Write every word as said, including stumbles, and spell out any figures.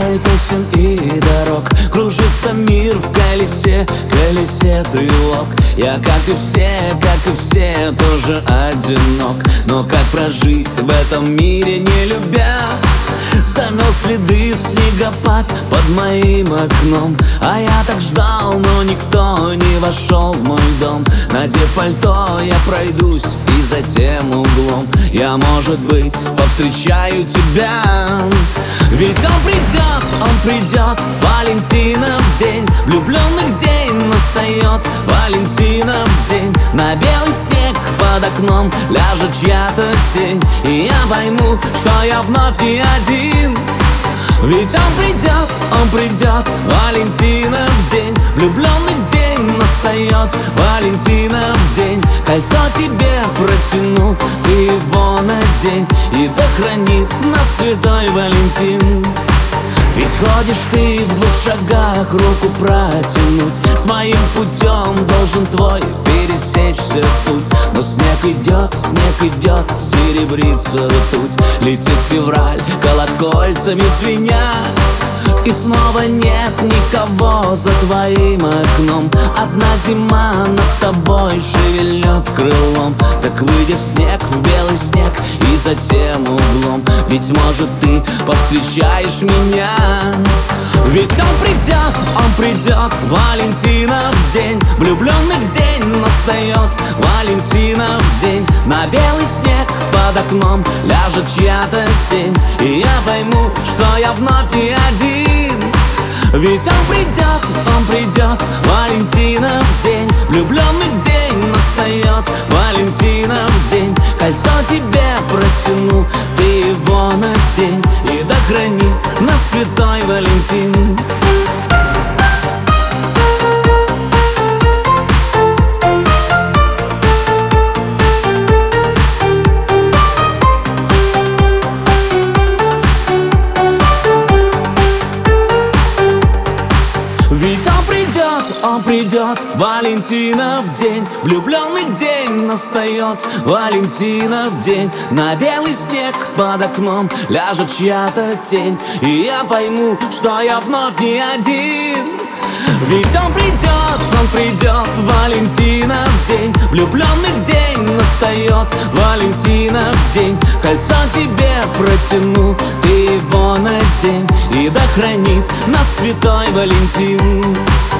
вдаль песен и дорог. Кружится мир в колесе, колесе тревог. Я, как и все, как и все, тоже одинок. Но как прожить в этом мире, не любя? Замел следы снегопад под моим окном. А я так ждал, но никто не вошел в мой дом. Надев пальто, я пройдусь и за тем углом я, может быть, повстречаю тебя. Ведь он придет, он придет, Валентинов день. Влюбленных день настает, Валентинов день. На белый снег под окном ляжет чья-то тень, и я пойму, что я вновь не один. Ведь он придет, он придет, Валентинов день. Влюбленных день настает, Валентинов день. Кольцо тебе протяну, ты его надень, и да хранит нас святой Валентин. Ведь ходишь ты в двух шагах, руку протянуть. С моим путем должен твой пересечься путь. Но снег идет, снег идет, серебрится ртуть. Летит февраль колокольцами звеня, и снова нет никого за твоим окном. Одна зима над тобой шевельнет крылом. Так выйди в снег, в белый снег, и за тем углом, ведь, может, ты повстречаешь меня. Ведь он придет, он придет, Валентинов день. Влюбленных день настает, Валентинов день. На белый снег под окном ляжет чья-то тень, и я пойму, что я вновь не один. Ведь он придет, он придет, Валентинов день. Влюбленных день настает, Валентинов день. Кольцо тебе протяну, ты его надень, и да хранит нас святой Валентин. Ведь он придет, он придет, Валентинов день. Влюбленных день настает, Валентинов день. На белый снег под окном ляжет чья-то тень, и я пойму, что я вновь не один. Ведь он придет, он придет, Валентинов день. Влюбленных день настает, Валентинов день. Кольцо тебе протяну, ты его надень, и да хранит нас святой Валентин.